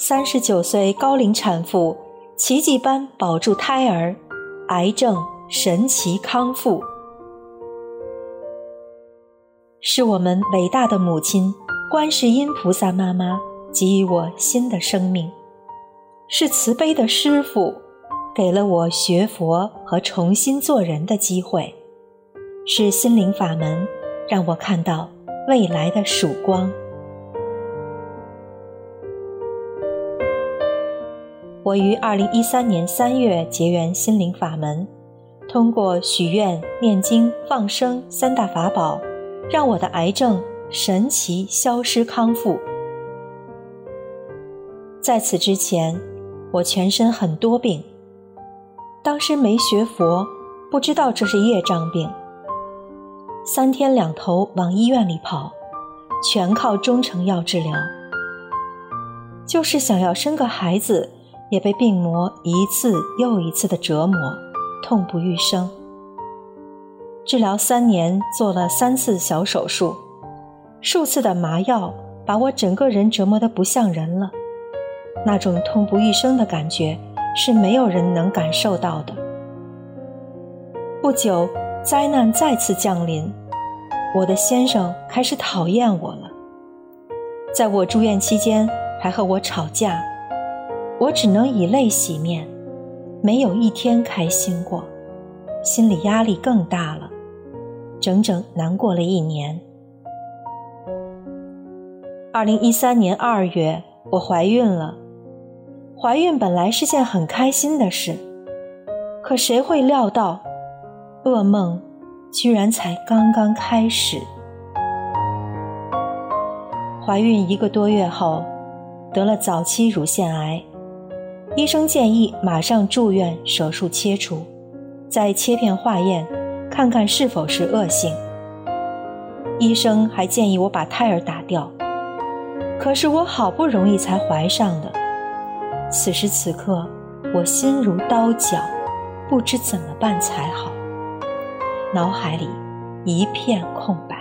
39岁高龄产妇奇迹般保住胎儿，癌症神奇康复。是我们伟大的母亲观世音菩萨妈妈给予我新的生命，是慈悲的师父给了我学佛和重新做人的机会，是心灵法门让我看到未来的曙光。我于2013年3月结缘心灵法门，通过许愿、念经、放生3大法宝，让我的癌症神奇消失康复。在此之前，我全身很多病，当时没学佛，不知道这是业障病，3天2头往医院里跑，全靠中成药治疗。就是想要生个孩子，也被病魔一次又一次的折磨，痛不欲生。治疗3年，做了3次小手术，数次的麻药把我整个人折磨得不像人了。那种痛不欲生的感觉是没有人能感受到的。不久，灾难再次降临，我的先生开始讨厌我了。在我住院期间，还和我吵架，我只能以泪洗面，没有一天开心过，心理压力更大了，整整难过了1年。2013年2月，我怀孕了。怀孕本来是件很开心的事，可谁会料到，噩梦居然才刚刚开始。怀孕1个多月后，得了早期乳腺癌，医生建议马上住院手术切除，再切片化验，看看是否是恶性。医生还建议我把胎儿打掉，可是我好不容易才怀上的。此时此刻，我心如刀绞，不知怎么办才好，脑海里一片空白。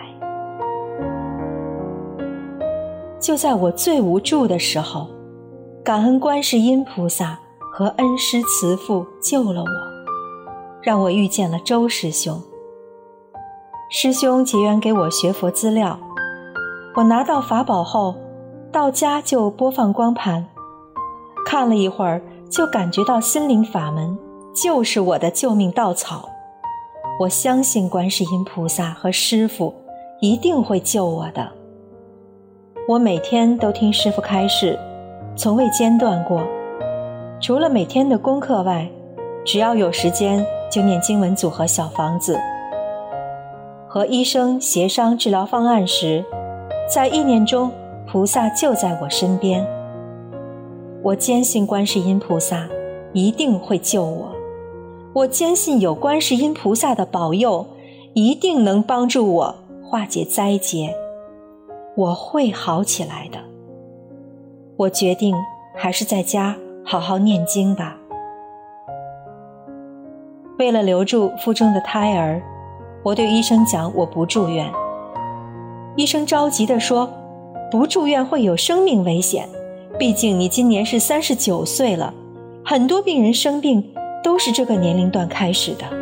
就在我最无助的时候，感恩观世音菩萨和恩师慈父救了我，让我遇见了周师兄。师兄结缘给我学佛资料，我拿到法宝后，到家就播放光盘，看了一会儿，就感觉到心灵法门就是我的救命稻草。我相信观世音菩萨和师父一定会救我的。我每天都听师父开示，从未间断过。除了每天的功课外，只要有时间就念经文组合小房子。和医生协商治疗方案时，在意念中，菩萨就在我身边。我坚信观世音菩萨一定会救我，我坚信有观世音菩萨的保佑，一定能帮助我化解灾劫，我会好起来的。我决定还是在家好好念经吧。为了留住腹中的胎儿，我对医生讲我不住院。医生着急地说，不住院会有生命危险，毕竟你今年是39岁了，很多病人生病都是这个年龄段开始的。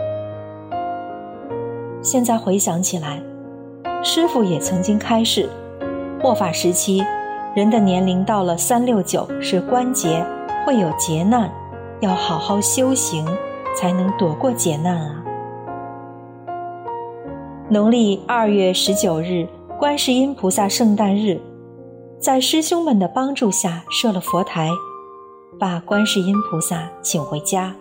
现在回想起来，师父也曾经开示，末法时期，人的年龄到了369是关节，会有劫难，要好好修行，才能躲过劫难啊。农历2月19日，观世音菩萨圣诞日，在师兄们的帮助下设了佛台，把观世音菩萨请回家。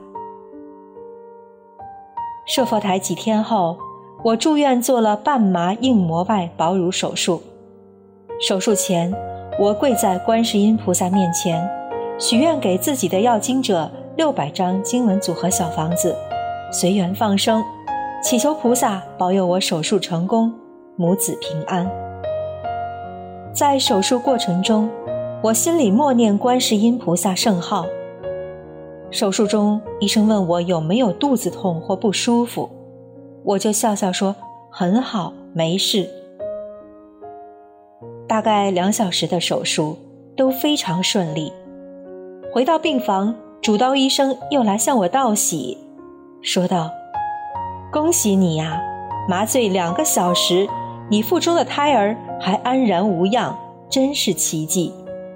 设佛台几天后，我住院做了半麻硬膜外保乳手术。手术前，我跪在观世音菩萨面前，许愿给自己的要经者600张经文组合小房子，随缘放生，祈求菩萨保佑我手术成功，母子平安。在手术过程中，我心里默念观世音菩萨圣号。手术中，医生问我有没有肚子痛或不舒服，我就笑笑说很好，没事。大概2小时的手术， 都非常顺利。回到病房，主刀医生又来向我道喜，说道：恭喜你呀，麻醉2个小时，你腹中的胎儿还安然无恙，真是奇迹。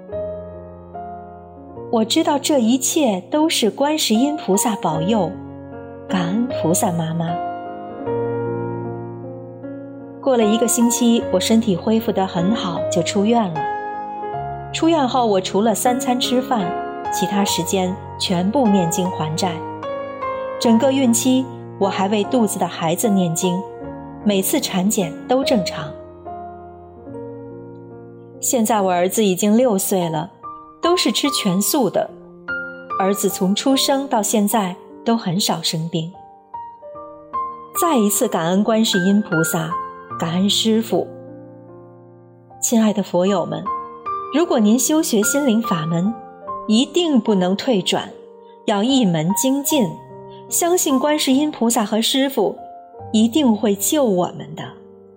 我知道这一切都是观世音菩萨保佑，感恩菩萨妈妈。过了1个星期，我身体恢复得很好，就出院了。出院后，我除了3餐吃饭，其他时间全部念经还债。整个孕期，我还为肚子的孩子念经，每次产检都正常。现在我儿子已经6岁了，都是吃全素的。儿子从出生到现在都很少生病。再一次感恩观世音菩萨，感恩师父。亲爱的佛友们，如果您修学心灵法门，一定不能退转，要一门精进，相信观世音菩萨和师父一定会救我们的。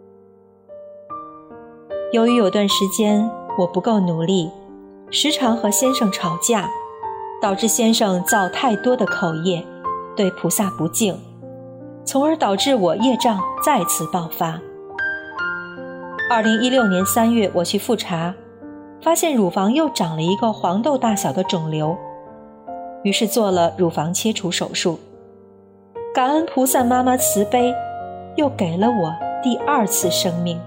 由于有段时间我不够努力，时常和先生吵架，导致先生造太多的口业，对菩萨不敬，从而导致我业障再次爆发。2016年3月，我去复查，发现乳房又长了一个黄豆大小的肿瘤，于是做了乳房切除手术。感恩菩萨妈妈慈悲，又给了我第2次生命。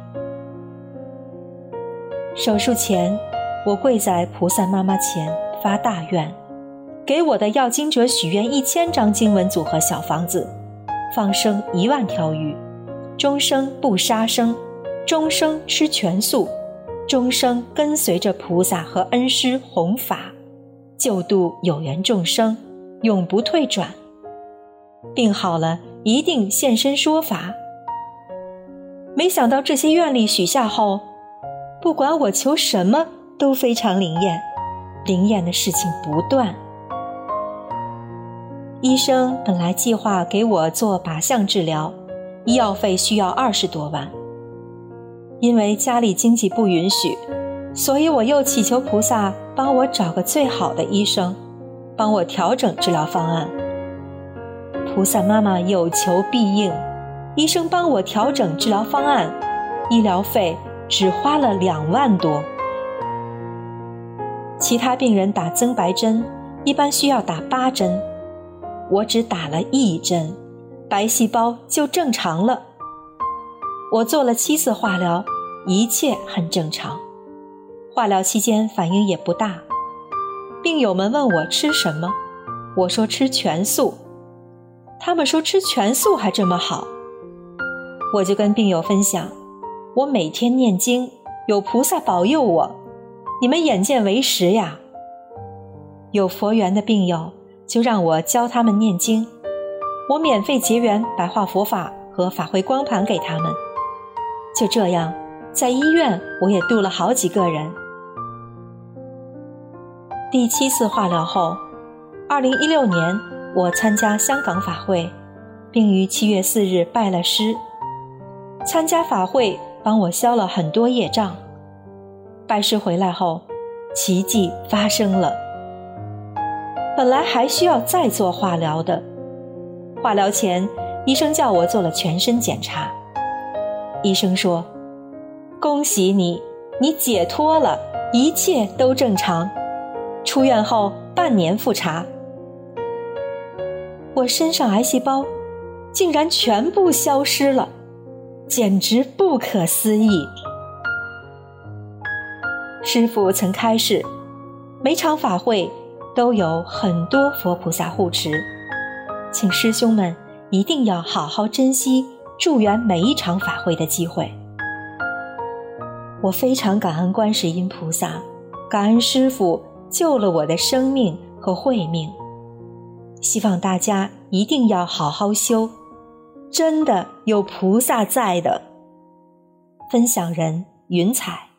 手术前，我跪在菩萨妈妈前发大愿，给我的要经者许愿1000张经文组合小房子，放生1万条鱼，终生不杀生，终生吃全素，终生跟随着菩萨和恩师弘法，救度有缘众生，永不退转。病好了一定现身说法。没想到这些愿力许下后，不管我求什么都非常灵验，灵验的事情不断。医生本来计划给我做靶向治疗，医药费需要20多万。因为家里经济不允许，所以我又祈求菩萨帮我找个最好的医生，帮我调整治疗方案。菩萨妈妈有求必应，医生帮我调整治疗方案，医疗费只花了2万多。其他病人打增白针一般需要打8针，我只打了1针，白细胞就正常了。我做了7次化疗，一切很正常。化疗期间反应也不大。病友们问我吃什么，我说吃全素。他们说吃全素还这么好。我就跟病友分享，我每天念经，有菩萨保佑我，你们眼见为实呀。有佛缘的病友就让我教他们念经，我免费结缘白话佛法和法会光盘给他们。就这样，在医院我也度了好几个人。第7次化疗后，2016年我参加香港法会，并于7月4日拜了师。参加法会帮我消了很多业障。拜师回来后，奇迹发生了。本来还需要再做化疗的，化疗前医生叫我做了全身检查。医生说，恭喜你，你解脱了，一切都正常。出院后半年复查，我身上癌细胞竟然全部消失了，简直不可思议。师父曾开示，每场法会都有很多佛菩萨护持，请师兄们一定要好好珍惜助缘每一场法会的机会。我非常感恩观世音菩萨，感恩师父救了我的生命和慧命。希望大家一定要好好修，真的有菩萨在的。分享人云彩。